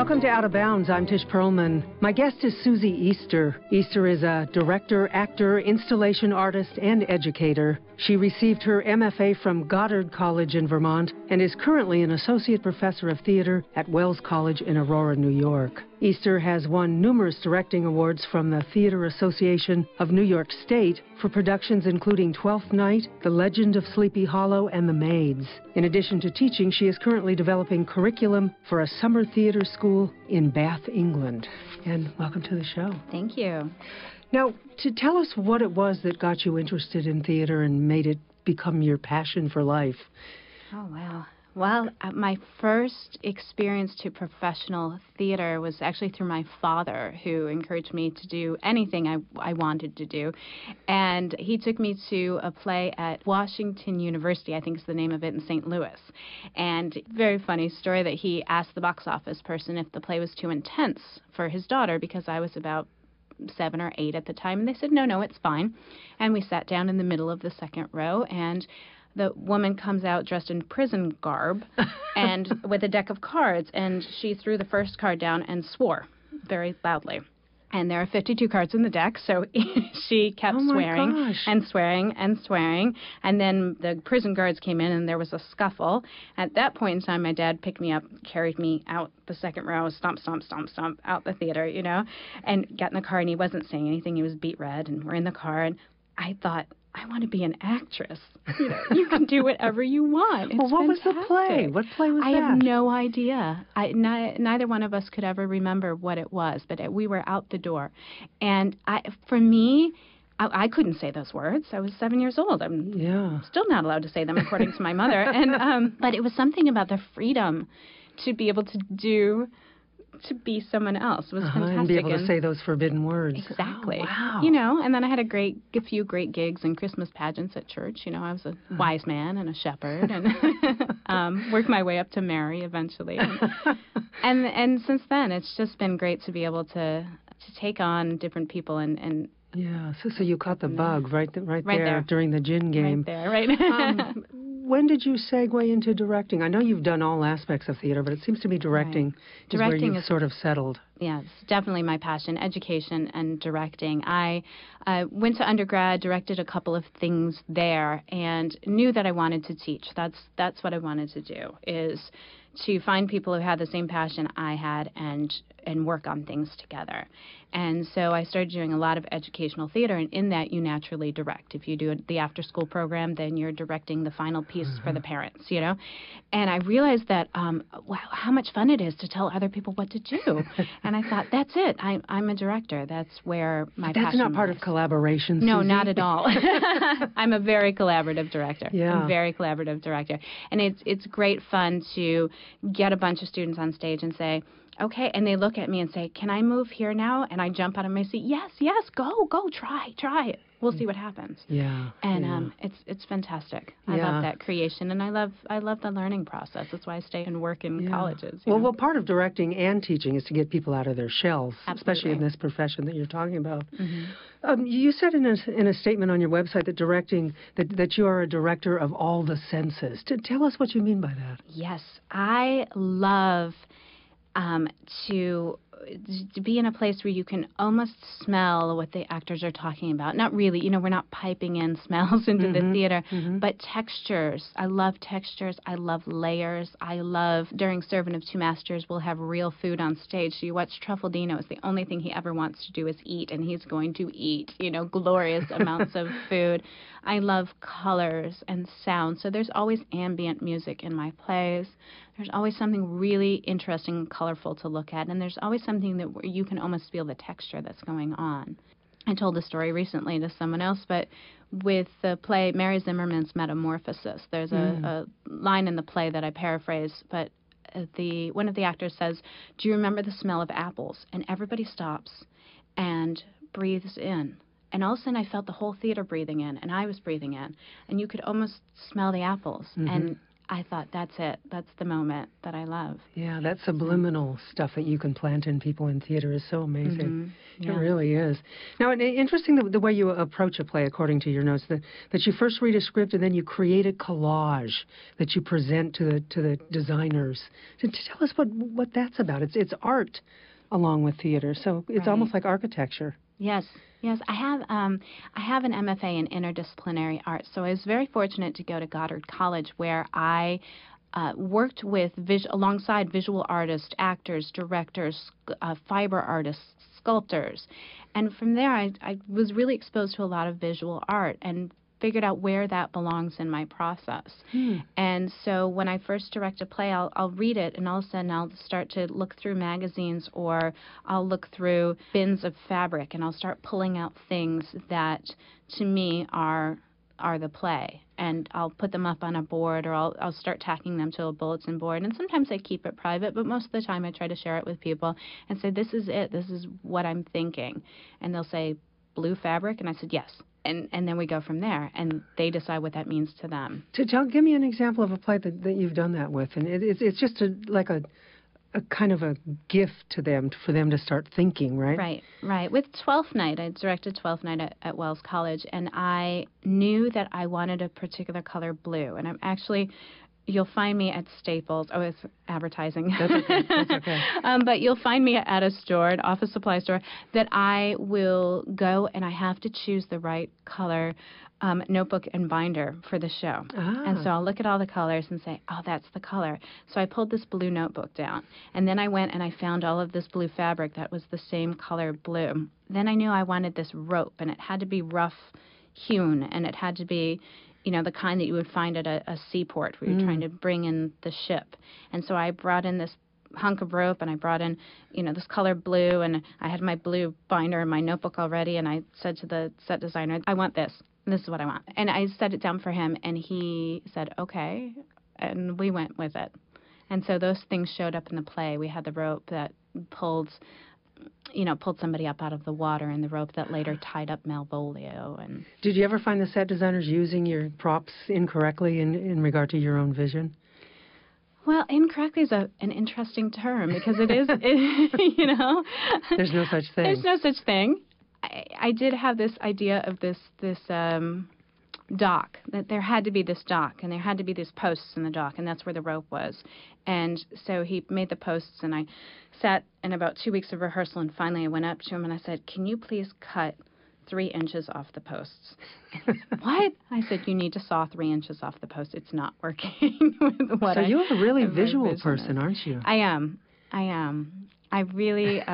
Welcome to Out of Bounds. I'm Tish Perlman. My guest is Susie Easter. Easter is a director, actor, installation artist, and educator. She received her MFA from Goddard College in Vermont and is currently an associate professor of theater at Wells College in Aurora, New York. Easter has won numerous directing awards from the Theater Association of New York State for productions including Twelfth Night, The Legend of Sleepy Hollow, and The Maids. In addition to teaching, she is currently developing curriculum for a summer theater school in Bath, England. And welcome to the show. Thank you. Now, to tell us what it was that got you interested in theater and made it become your passion for life. Oh, wow. Well, my first experience to professional theater was actually through my father, who encouraged me to do anything I wanted to do. And he took me to a play at Washington University, I think is the name of it, in St. Louis. And very funny story that he asked the box office person if the play was too intense for his daughter, because I was about 7 or 8 at the time. And they said, no, it's fine. And we sat down in the middle of the second row, and the woman comes out dressed in prison garb and with a deck of cards, and she threw the first card down and swore very loudly. And there are 52 cards in the deck, so she kept swearing and swearing and swearing. And then the prison guards came in, and there was a scuffle. At that point in time, my dad picked me up, carried me out the second row, stomp, stomp, stomp, stomp, out the theater, and got in the car, and he wasn't saying anything. He was beet red, and we're in the car, and I thought, I want to be an actress. You can do whatever you want. It's well, what fantastic. was the play? What play was I that? have no idea. Neither one of us could ever remember what it was, but we were out the door. And for me, I couldn't say those words. I was 7 years old. I'm still not allowed to say them, according to my mother. And but it was something about the freedom to be able to be someone else. It was fantastic. And be able to say those forbidden words. Exactly. Oh, wow. And then I had a few great gigs and Christmas pageants at church. I was a wise man and a shepherd, and worked my way up to Mary eventually. And since then, it's just been great to be able to take on different people and yeah. So you caught the bug right there during the gin game. Right there, right. When did you segue into directing? I know you've done all aspects of theater, but it seems to me directing is where you've sort of settled. Yeah, it's definitely my passion, education and directing. I went to undergrad, directed a couple of things there, and knew that I wanted to teach. That's what I wanted to do, is to find people who had the same passion I had and work on things together. And so I started doing a lot of educational theater, and in that you naturally direct. If you do the after-school program, then you're directing the final piece for the parents, And I realized that, wow, how much fun it is to tell other people what to do. And I thought, that's it. I'm a director. That's where my passion That's not part lies. of collaboration, No, Susie? not at all. I'm a very collaborative director. Yeah. I'm a very collaborative director. And it's great fun to get a bunch of students on stage and say, okay, and they look at me and say, can I move here now? And I jump out of my seat. Yes, go, try it. We'll see what happens. Yeah. And it's fantastic. I love that creation, and I love the learning process. That's why I stay and work in colleges. Well, part of directing and teaching is to get people out of their shells, especially in this profession that you're talking about. Mm-hmm. You said in a statement on your website that directing that you are a director of all the senses. Tell us what you mean by that. Yes, I love to be in a place where you can almost smell what the actors are talking about. Not really, we're not piping in smells into the theater, but textures. I love textures. I love layers. I love, during Servant of Two Masters, we'll have real food on stage. So you watch Truffaldino. It's the only thing he ever wants to do is eat, and he's going to eat, glorious amounts of food. I love colors and sound. So there's always ambient music in my plays. There's always something really interesting and colorful to look at, and there's always something that you can almost feel the texture that's going on. I told the story recently to someone else, but with the play Mary Zimmerman's Metamorphosis, there's a line in the play that I paraphrase, but one of the actors says, do you remember the smell of apples? And everybody stops and breathes in. And all of a sudden I felt the whole theater breathing in, and I was breathing in, and you could almost smell the apples. And I thought, that's it. That's the moment that I love. Yeah, that subliminal stuff that you can plant in people in theater is so amazing. Yeah. It really is. Now, interesting the way you approach a play, according to your notes, that you first read a script and then you create a collage that you present to the designers. To tell us what that's about. It's art along with theater, so it's almost like architecture. Yes. I have an MFA in interdisciplinary arts, so I was very fortunate to go to Goddard College, where I worked with alongside visual artists, actors, directors, fiber artists, sculptors, and from there I was really exposed to a lot of visual art and figured out where that belongs in my process. And so when I first direct a play, I'll read it, and all of a sudden I'll start to look through magazines, or I'll look through bins of fabric, and I'll start pulling out things that to me are the play, and I'll put them up on a board, or I'll start tacking them to a bulletin board. And sometimes I keep it private, but most of the time I try to share it with people and say, this is it, this is what I'm thinking. And they'll say, blue fabric? And I said, yes. And then we go from there, and they decide what that means to them. Give me an example of a play that you've done that with, and it's just like a kind of a gift to them, for them to start thinking, right? Right. With Twelfth Night, I directed Twelfth Night at Wells College, and I knew that I wanted a particular color blue, and I'm actually... You'll find me at Staples. Oh, it's advertising. That's okay. But you'll find me at a store, an office supply store, that I will go, and I have to choose the right color notebook and binder for the show. And so I'll look at all the colors and say, oh, that's the color. So I pulled this blue notebook down, and then I went and I found all of this blue fabric that was the same color blue. Then I knew I wanted this rope, and it had to be rough hewn, and it had to be, the kind that you would find at a seaport where you're trying to bring in the ship. And so I brought in this hunk of rope, and I brought in, this color blue, and I had my blue binder in my notebook already, and I said to the set designer, I want this. This is what I want. And I set it down for him, and he said, okay, and we went with it. And so those things showed up in the play. We had the rope that pulled somebody up out of the water, and the rope that later tied up Malvolio. And did you ever find the set designers using your props incorrectly in regard to your own vision? Well, incorrectly is an interesting term, because it is, There's no such thing. There's no such thing. I did have this idea of this dock, that there had to be this dock, and there had to be these posts in the dock, and that's where the rope was. And so he made the posts, and I sat in about 2 weeks of rehearsal, and finally I went up to him and I said, can you please cut 3 inches off the posts? And he said, what? I said, you need to saw 3 inches off the post. It's not working with what So you're a really visual person, aren't you? I am. I really...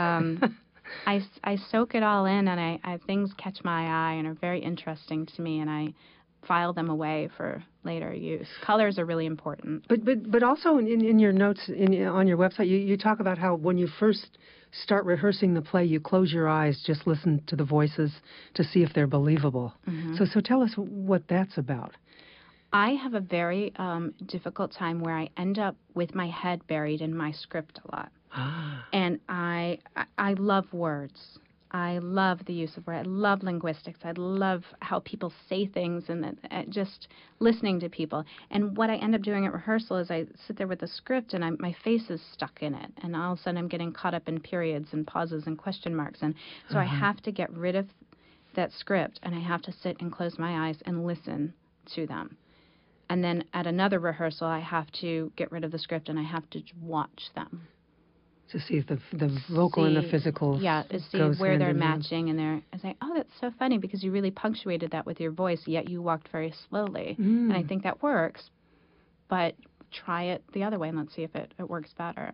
I soak it all in, and I things catch my eye and are very interesting to me, and I file them away for later use. Colors are really important. But also in your notes on your website, you talk about how when you first start rehearsing the play, you close your eyes, just listen to the voices to see if they're believable. So tell us what that's about. I have a very difficult time where I end up with my head buried in my script a lot. And I love words. I love the use of words. I love linguistics. I love how people say things, and just listening to people. And what I end up doing at rehearsal is I sit there with the script, and my face is stuck in it. And all of a sudden I'm getting caught up in periods and pauses and question marks. And so I have to get rid of that script, and I have to sit and close my eyes and listen to them. And then at another rehearsal, I have to get rid of the script, and I have to watch them. To see if the vocal and the physical to see where they're matching, and I say, oh, that's so funny, because you really punctuated that with your voice, yet you walked very slowly. And I think that works, but try it the other way and let's see if it works better.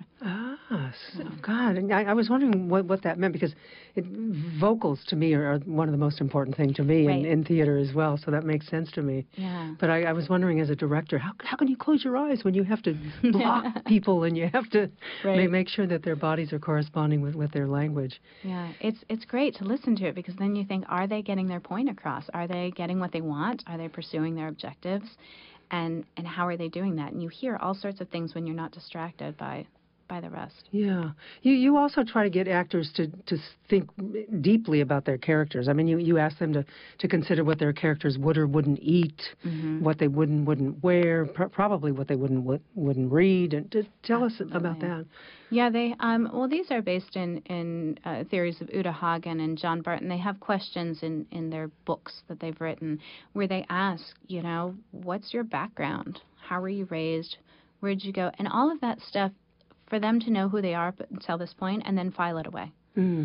God, and I was wondering what that meant, because vocals to me are one of the most important things to me in theater as well, so that makes sense to me. Yeah. But I was wondering, as a director, how can you close your eyes when you have to block people and you have to make sure that their bodies are corresponding with their language? Yeah, it's great to listen to it, because then you think, are they getting their point across? Are they getting what they want? Are they pursuing their objectives? And how are they doing that? And you hear all sorts of things when you're not distracted by by the rest. Yeah. You also try to get actors to think deeply about their characters. I mean, you ask them to consider what their characters would or wouldn't eat, what they wouldn't wear, probably what they wouldn't read. And to tell Absolutely. us about that. Yeah, they well, these are based in theories of Uta Hagen and John Barton. They have questions in their books that they've written where they ask, what's your background? How were you raised? Where'd you go? And all of that stuff for them to know who they are until this point and then file it away.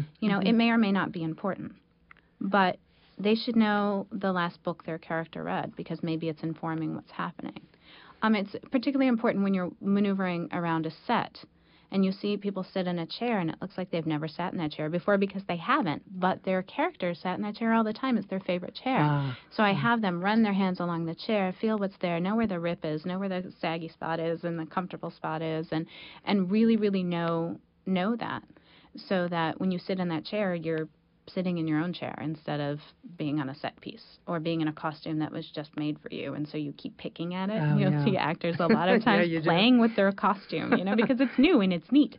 It may or may not be important, but they should know the last book their character read because maybe it's informing what's happening. It's particularly important when you're maneuvering around a set and you see people sit in a chair and it looks like they've never sat in that chair before because they haven't, but their character sat in that chair all the time. It's their favorite chair. So I have them run their hands along the chair, feel what's there, know where the rip is, know where the saggy spot is and the comfortable spot is, and really, really know that so that when you sit in that chair, you're sitting in your own chair instead of being on a set piece or being in a costume that was just made for you, and so you keep picking at it. You'll see actors a lot of times playing with their costume, because it's new and it's neat,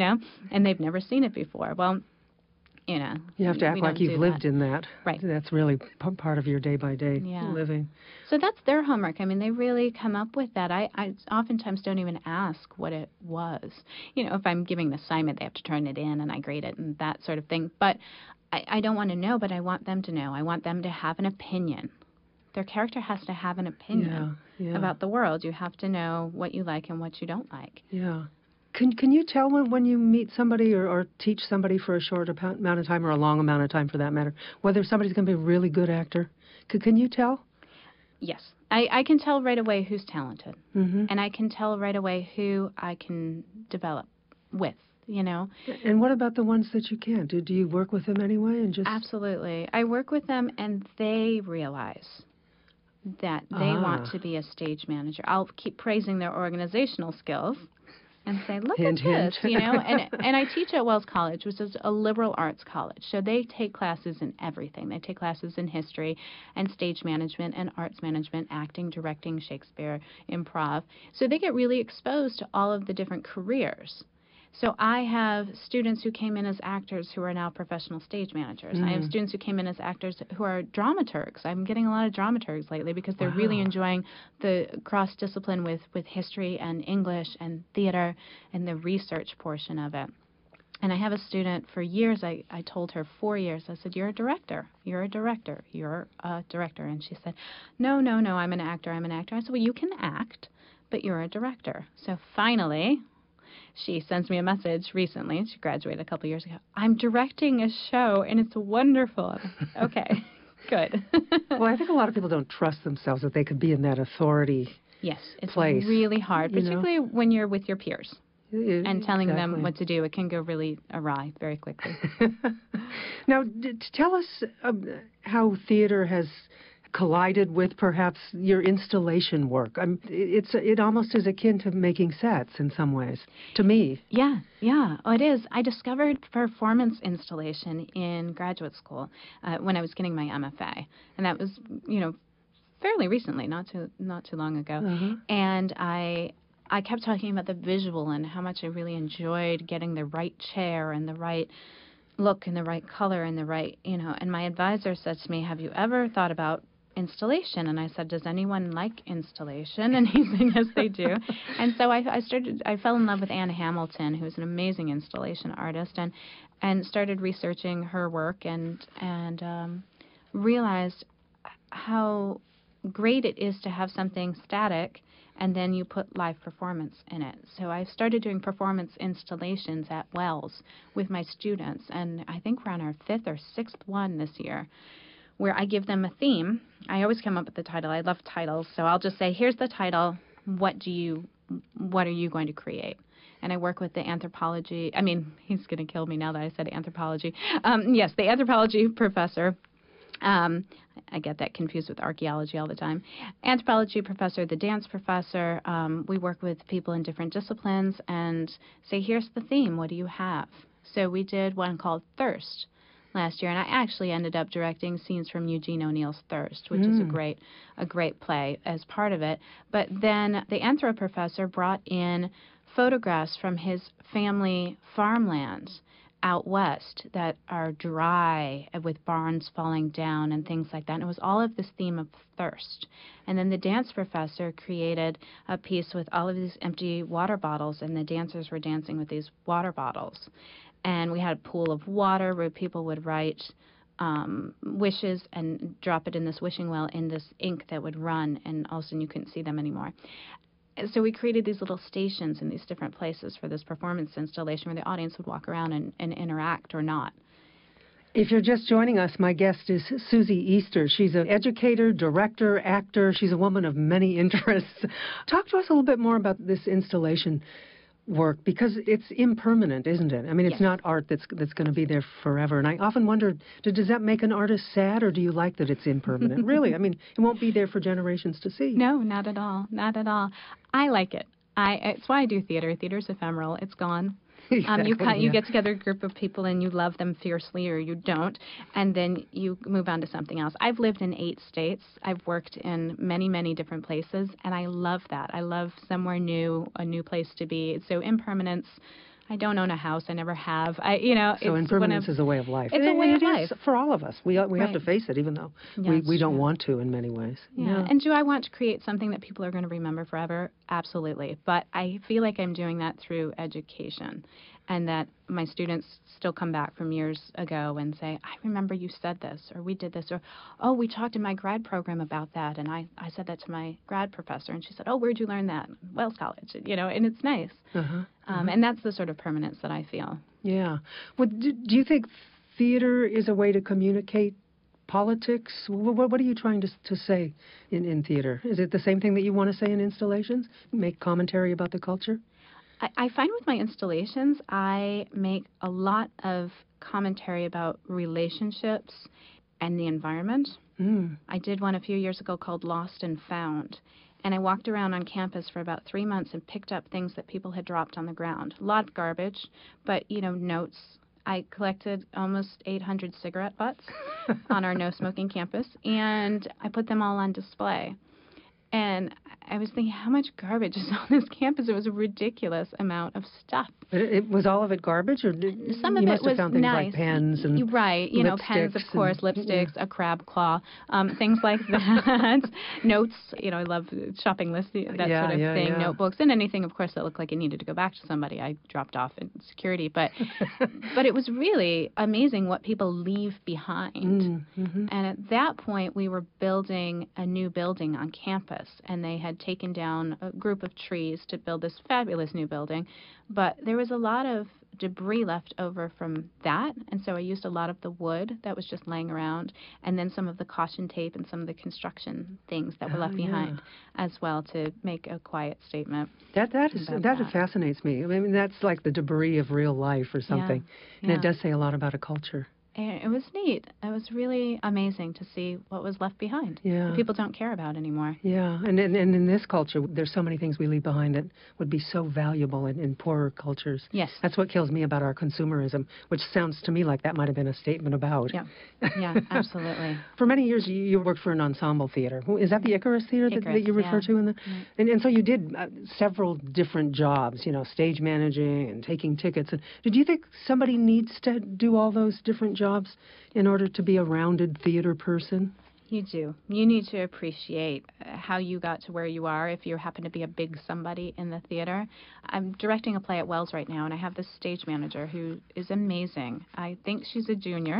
and they've never seen it before. Well, you have to act like you've lived in that. Right. That's really part of your day-by-day living. So that's their homework. I mean, they really come up with that. I oftentimes don't even ask what it was. If I'm giving an assignment, they have to turn it in and I grade it and that sort of thing. But I don't want to know, but I want them to know. I want them to have an opinion. Their character has to have an opinion about the world. You have to know what you like and what you don't like. Yeah. Can you tell when you meet somebody or teach somebody for a short amount of time or a long amount of time for that matter, whether somebody's going to be a really good actor? Can you tell? Yes. I can tell right away who's talented. And I can tell right away who I can develop with. And what about the ones that you can't? Do you work with them anyway and just... Absolutely. I work with them and they realize that they want to be a stage manager. I'll keep praising their organizational skills and say, look at this, and I teach at Wells College, which is a liberal arts college. So they take classes in everything. They take classes in history and stage management and arts management, acting, directing, Shakespeare, improv. So they get really exposed to all of the different careers. So I have students who came in as actors who are now professional stage managers. I have students who came in as actors who are dramaturgs. I'm getting a lot of dramaturgs lately because they're really enjoying the cross-discipline with history and English and theater and the research portion of it. And I have a student for years, I told her 4 years, I said, you're a director, you're a director, you're a director. And she said, no, I'm an actor, I'm an actor. I said, well, you can act, but you're a director. So finally... she sends me a message recently. She graduated a couple years ago. I'm directing a show, and it's wonderful. Okay, good. Well, I think a lot of people don't trust themselves that they could be in that authauthority Yes, it's place, really hard, particularly when you're with your peers and telling them what to do. It can go really awry very quickly. Now, tell us how theater has collided with perhaps your installation work. It almost is akin to making sets in some ways, to me. Yeah, oh, it is. I discovered performance installation in graduate school when I was getting my MFA, and that was, fairly recently, not too long ago. And I kept talking about the visual and how much I really enjoyed getting the right chair and the right look and the right color and the right, and my advisor said to me, have you ever thought about installation? And I said, does anyone like installation? And he said, yes, they do. And so I fell in love with Anne Hamilton, who's an amazing installation artist, and started researching her work and realized how great it is to have something static and then you put live performance in it. So I started doing performance installations at Wells with my students, and I think we're on our 5th or 6th one this year, where I give them a theme. I always come up with the title. I love titles, so I'll just say, here's the title. What are you going to create? And I work with the anthropology. I mean, he's going to kill me now that I said anthropology. Yes, the anthropology professor. I get that confused with archaeology all the time. Anthropology professor, the dance professor. We work with people in different disciplines and say, here's the theme. What do you have? So we did one called Thirst last year, and I actually ended up directing scenes from Eugene O'Neill's Thirst, which is a great play as part of it. But then the anthro professor brought in photographs from his family farmlands out west that are dry with barns falling down and things like that. And it was all of this theme of thirst. And then the dance professor created a piece with all of these empty water bottles, and the dancers were dancing with these water bottles. And we had a pool of water where people would write wishes and drop it in this wishing well in this ink that would run, and all of a sudden you couldn't see them anymore. So we created these little stations in these different places for this performance installation where the audience would walk around and interact or not. If you're just joining us, my guest is Susie Easter. She's an educator, director, actor. She's a woman of many interests. Talk to us a little bit more about this installation work, because it's impermanent, isn't it? I mean, it's Yes. not art that's going to be there forever. And I often wonder, does that make an artist sad, or do you like that it's impermanent? Really, I mean, it won't be there for generations to see. No, not at all. Not at all. I like it. It's why I do theater. Theater's ephemeral. It's gone. Exactly, You get together a group of people and you love them fiercely or you don't, and then you move on to something else. I've lived in 8 states. I've worked in many, many different places, and I love that. I love somewhere new, a new place to be. So impermanence. I don't own a house. I never have. So impermanence is a way of life. It's a way of life. For all of us. We have Right. to face it, even though Yeah, we don't true. want to in many ways. Yeah. And do I want to create something that people are going to remember forever? Absolutely. But I feel like I'm doing that through education, and that my students still come back from years ago and say, I remember you said this, or we did this, or, oh, we talked in my grad program about that, and I said that to my grad professor, and she said, oh, where'd you learn that? Wells College, and it's nice. And that's the sort of permanence that I feel. Yeah. Well, do you think theater is a way to communicate politics? What are you trying to say in theater? Is it the same thing that you want to say in installations? Make commentary about the culture? I find with my installations, I make a lot of commentary about relationships and the environment. I did one a few years ago called Lost and Found. And I walked around on campus for about 3 months and picked up things that people had dropped on the ground. A lot of garbage, but, notes. I collected almost 800 cigarette butts on our no-smoking campus, and I put them all on display. And I was thinking, how much garbage is on this campus? It was a ridiculous amount of stuff. But it was all of it garbage, or some of you it must have was found things nice. like pens and right, pens, of lipsticks course, and- lipsticks, a crab claw, things like that. Notes, I love shopping lists, that sort of thing. Yeah. Notebooks, and anything, of course, that looked like it needed to go back to somebody. I dropped off in security, but it was really amazing what people leave behind. And at that point, we were building a new building on campus, and they had taken down a group of trees to build this fabulous new building. But there was a lot of debris left over from that, and so I used a lot of the wood that was just laying around, and then some of the caution tape and some of the construction things that were left behind as well, to make a quiet statement. That fascinates me. I mean, that's like the debris of real life or something, and it does say a lot about a culture. And it was neat. It was really amazing to see what was left behind. Yeah. That people don't care about anymore. Yeah, and in this culture, there's so many things we leave behind that would be so valuable in poorer cultures. Yes. That's what kills me about our consumerism, which sounds to me like that might have been a statement about. Yeah, absolutely. For many years, you worked for an ensemble theater. Is that the Icarus Theater that you refer to? And so you did several different jobs, stage managing and taking tickets. And did you think somebody needs to do all those different jobs in order to be a rounded theater person? You do. You need to appreciate how you got to where you are if you happen to be a big somebody in the theater. I'm directing a play at Wells right now, and I have this stage manager who is amazing. I think she's a junior,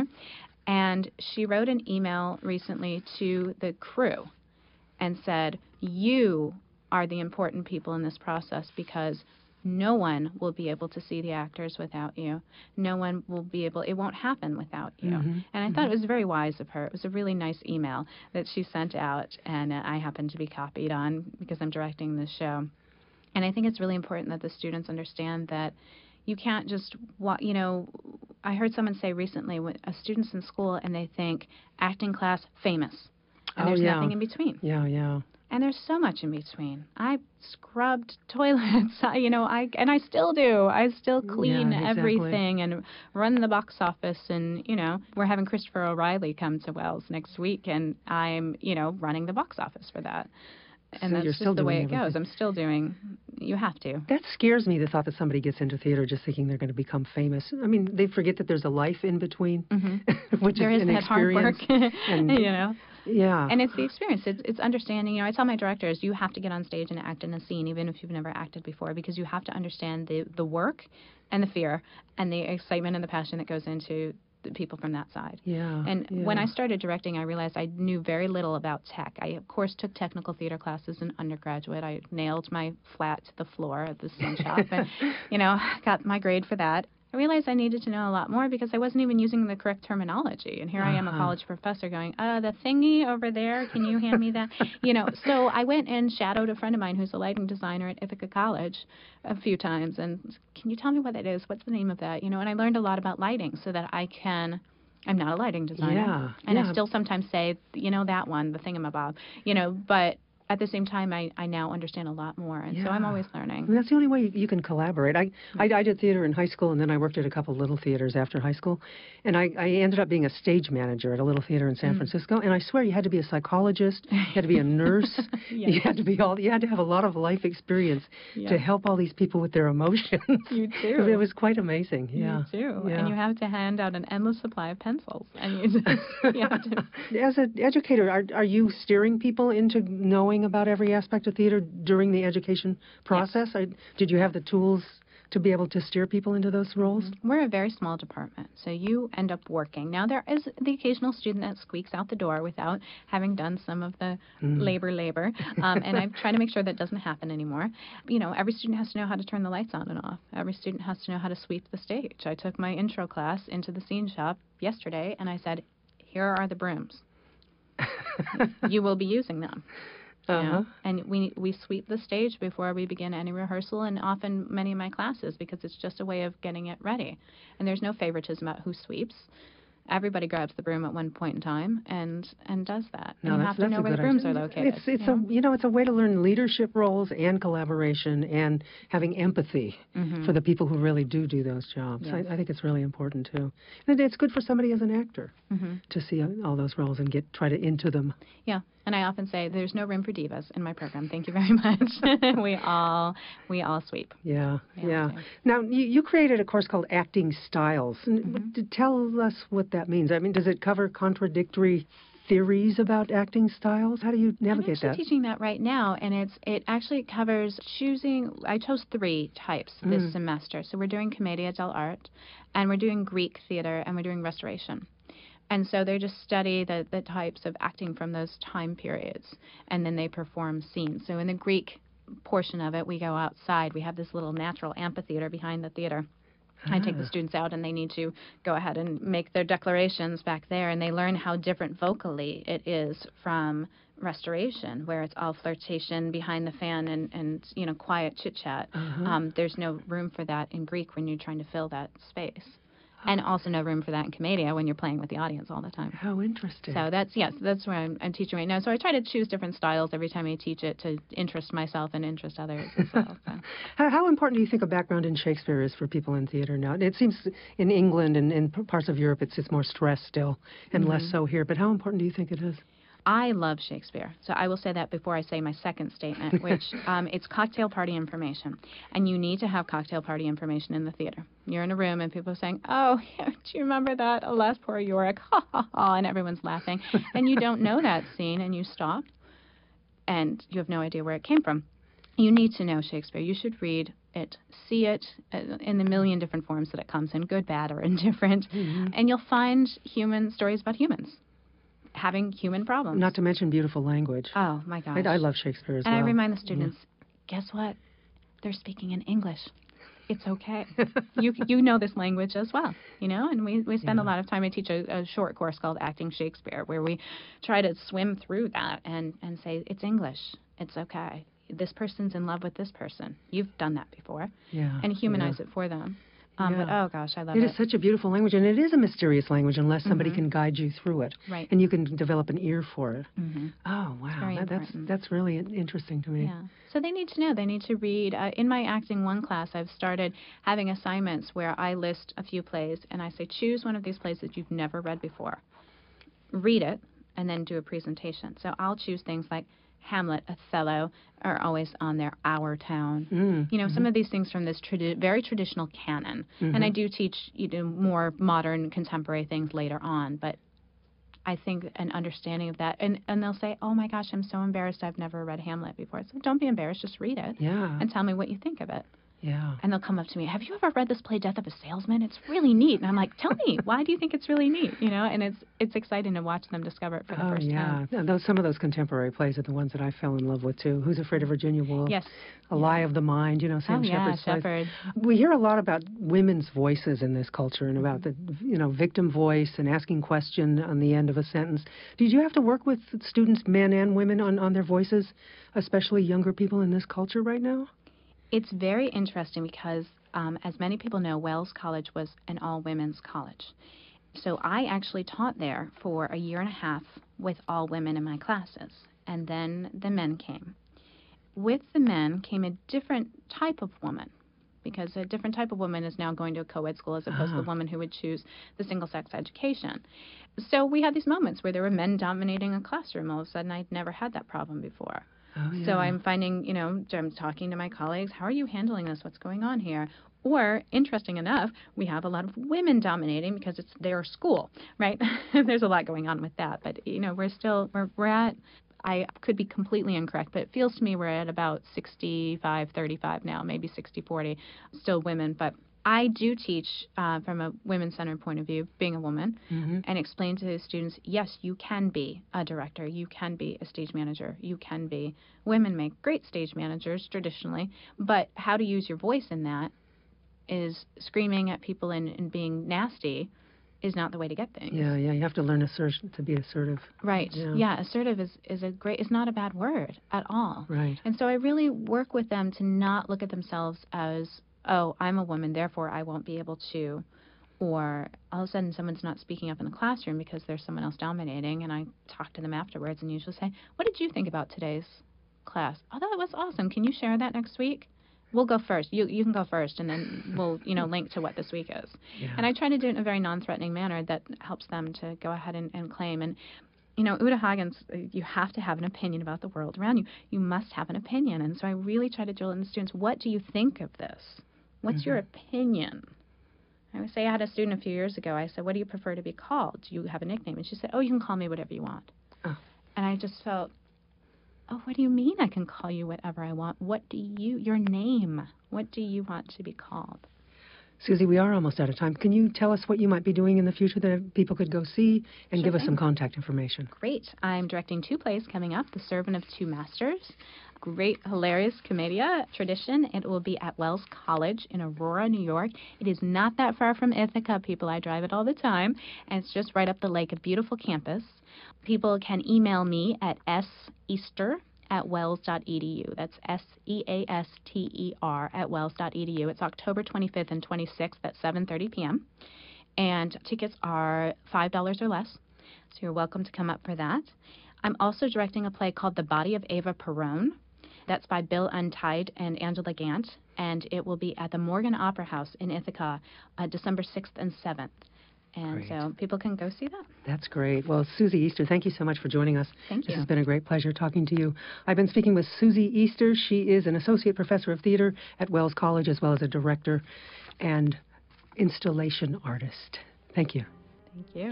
and she wrote an email recently to the crew and said, you are the important people in this process, because no one will be able to see the actors without you. No one will be able, it won't happen without you. And I thought it was very wise of her. It was a really nice email that she sent out, and I happened to be copied on because I'm directing this show. And I think it's really important that the students understand that you can't just, I heard someone say recently, when a student's in school and they think acting class, famous. And there's nothing in between. Yeah. And there's so much in between. I scrubbed toilets, and I still do. I still clean everything and run the box office. And, we're having Christopher O'Reilly come to Wells next week, and I'm, running the box office for that. And So that's you're just still the way doing it goes. everything. I'm still doing, you have to. That scares me, the thought that somebody gets into theater just thinking they're going to become famous. I mean, they forget that there's a life in between, which There is is an that hard work, experience. And, you know. yeah. And it's the experience. It's understanding. You know, I tell my directors, you have to get on stage and act in a scene, even if you've never acted before, because you have to understand the work and the fear and the excitement and the passion that goes into the people from that side. Yeah. And when I started directing, I realized I knew very little about tech. I, of course, took technical theater classes in undergraduate. I nailed my flat to the floor at the scene shop and, you know, got my grade for that. I realized I needed to know a lot more because I wasn't even using the correct terminology. And here I am, a college professor, going, the thingy over there, can you hand me that? You know, so I went and shadowed a friend of mine who's a lighting designer at Ithaca College a few times. And can you tell me what that is? What's the name of that? You know, and I learned a lot about lighting so that I'm not a lighting designer. And I still sometimes say, you know, that one, the thingamabob, you know, but at the same time, I now understand a lot more, and so I'm always learning. And that's the only way you can collaborate. I did theater in high school, and then I worked at a couple of little theaters after high school, and I ended up being a stage manager at a little theater in San Francisco. And I swear, you had to be a psychologist, you had to be a nurse, you had to have a lot of life experience to help all these people with their emotions. You too. It was quite amazing. Yeah. You too. Yeah. And you have to hand out an endless supply of pencils, and you have to. As an educator, are you steering people into knowing about every aspect of theater during the education process? Yes. Did you have the tools to be able to steer people into those roles? We're a very small department, so you end up working. Now, there is the occasional student that squeaks out the door without having done some of the labor, and I'm trying to make sure that doesn't happen anymore. You know, every student has to know how to turn the lights on and off. Every student has to know how to sweep the stage. I took my intro class into the scene shop yesterday, and I said, here are the brooms. You will be using them. You know? And we sweep the stage before we begin any rehearsal, and often many of my classes, because it's just a way of getting it ready. And there's no favoritism about who sweeps. Everybody grabs the broom at one point in time and does that. And you have to know where the brooms are located. It's a way to learn leadership roles and collaboration and having empathy for the people who really do those jobs. Yes. I think it's really important too. And it's good for somebody as an actor to see all those roles and try to into them. Yeah. And I often say there's no room for divas in my program. Thank you very much. we all sweep. Yeah. Now, you created a course called Acting Styles. Tell us what that means. I mean, does it cover contradictory theories about acting styles? How do you navigate that? I'm actually teaching that right now, and it actually covers choosing. I chose 3 types this semester. So we're doing Commedia dell'arte, and we're doing Greek theater, and we're doing Restoration. And so they just study the types of acting from those time periods, and then they perform scenes. So in the Greek portion of it, we go outside. We have this little natural amphitheater behind the theater. I take the students out, and they need to go ahead and make their declarations back there, and they learn how different vocally it is from Restoration, where it's all flirtation behind the fan and you know, quiet chit-chat. There's no room for that in Greek when you're trying to fill that space. And also no room for that in Commedia when you're playing with the audience all the time. How interesting. So that's where I'm teaching right now. So I try to choose different styles every time I teach it to interest myself and interest others as well. So. How important do you think a background in Shakespeare is for people in theater now? It seems in England and in parts of Europe it's more stress still and less so here. But how important do you think it is? I love Shakespeare, so I will say that before I say my second statement, which it's cocktail party information, and you need to have cocktail party information in the theater. You're in a room and people are saying, oh, do you remember that? Alas, poor Yorick, ha, ha, ha, and everyone's laughing, and you don't know that scene, and you stop, and you have no idea where it came from. You need to know Shakespeare. You should read it, see it in the million different forms that it comes in, good, bad, or indifferent, and you'll find human stories about humans having human problems. Not to mention beautiful language. Oh, my gosh. I love Shakespeare as well. And I remind the students, guess what? They're speaking in English. It's okay. You know this language as well, you know? And we spend a lot of time. I teach a short course called Acting Shakespeare, where we try to swim through that and say, it's English. It's okay. This person's in love with this person. You've done that before. Yeah. And humanize it for them. But, oh, gosh, I love it. It is such a beautiful language, and it is a mysterious language unless somebody can guide you through it. Right. And you can develop an ear for it. Oh, wow. That's really interesting to me. Yeah. So they need to know. They need to read. In my Acting 1 class, I've started having assignments where I list a few plays, and I say, choose one of these plays that you've never read before. Read it, and then do a presentation. So I'll choose things like Hamlet, Othello are always on there, Our Town. Some of these things from this very traditional canon. And I do teach more modern, contemporary things later on, but I think an understanding of that, and they'll say, oh my gosh, I'm so embarrassed, I've never read Hamlet before. So don't be embarrassed, just read it and tell me what you think of it. Yeah. And they'll come up to me, have you ever read this play, Death of a Salesman? It's really neat. And I'm like, tell me, why do you think it's really neat? And it's exciting to watch them discover it for the first time. Yeah, some of those contemporary plays are the ones that I fell in love with, too. Who's Afraid of Virginia Woolf? Yes. A Lie of the Mind, Sam Shepard's plays. Shepard. We hear a lot about women's voices in this culture and about the, victim voice and asking question on the end of a sentence. Did you have to work with students, men and women, on their voices, especially younger people in this culture right now? It's very interesting because, as many people know, Wells College was an all-women's college. So I actually taught there for a year and a half with all women in my classes, and then the men came. With the men came a different type of woman, because a different type of woman is now going to a co-ed school as opposed to the woman who would choose the single-sex education. So we had these moments where there were men dominating a classroom. All of a sudden, I'd never had that problem before. Oh, yeah. So I'm finding, I'm talking to my colleagues, how are you handling this? What's going on here? Or, interesting enough, we have a lot of women dominating because it's their school, right? There's a lot going on with that. But, we're at, I could be completely incorrect, but it feels to me we're at about 65-35 now, maybe 60-40, still women. But I do teach from a women-centered point of view, being a woman, and explain to the students, yes, you can be a director, you can be a stage manager, you can be. Women make great stage managers traditionally, but how to use your voice in that is screaming at people and being nasty is not the way to get things. Yeah, you have to learn to be assertive. Right. Yeah, assertive is not a bad word at all. Right. And so I really work with them to not look at themselves as, oh, I'm a woman, therefore I won't be able to, or all of a sudden someone's not speaking up in the classroom because there's someone else dominating, and I talk to them afterwards and usually say, what did you think about today's class? Oh, that was awesome. Can you share that next week? We'll go first. You can go first, and then we'll, link to what this week is. Yeah. And I try to do it in a very non-threatening manner that helps them to go ahead and claim. And, Uta Hagen's, you have to have an opinion about the world around you. You must have an opinion. And so I really try to drill in the students, what do you think of this? What's your opinion? I would say I had a student a few years ago. I said, what do you prefer to be called? Do you have a nickname? And she said, oh, you can call me whatever you want. Oh. And I just felt, oh, what do you mean I can call you whatever I want? Your name, what do you want to be called? Susie, we are almost out of time. Can you tell us what you might be doing in the future that people could go see and give us some contact information? Great. I'm directing 2 plays coming up, The Servant of Two Masters. Great, hilarious commedia tradition. It will be at Wells College in Aurora, New York. It is not that far from Ithaca, people. I drive it all the time, and it's just right up the lake, a beautiful campus. People can email me at seaster@wells.edu. That's SEASTER at wells.edu. It's October 25th and 26th at 7:30 p.m. And tickets are $5 or less, so you're welcome to come up for that. I'm also directing a play called The Body of Eva Perón. That's by Bill Untied and Angela Gant, and it will be at the Morgan Opera House in Ithaca, December 6th and 7th. And so people can go see that. That's great. Well, Susie Easter, thank you so much for joining us. Thank you. This has been a great pleasure talking to you. I've been speaking with Susie Easter. She is an associate professor of theater at Wells College, as well as a director and installation artist. Thank you. Thank you.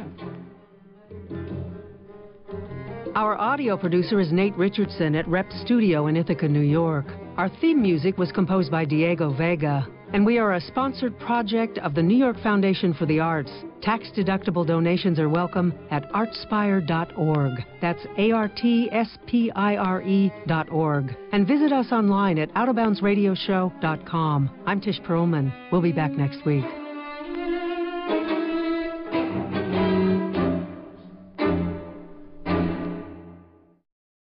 Our audio producer is Nate Richardson at Rep Studio in Ithaca, New York. Our theme music was composed by Diego Vega, and we are a sponsored project of the New York Foundation for the Arts. Tax-deductible donations are welcome at artspire.org. That's ARTSPIRE.org. And visit us online at OutofBoundsRadioshow.com. I'm Tish Perlman. We'll be back next week.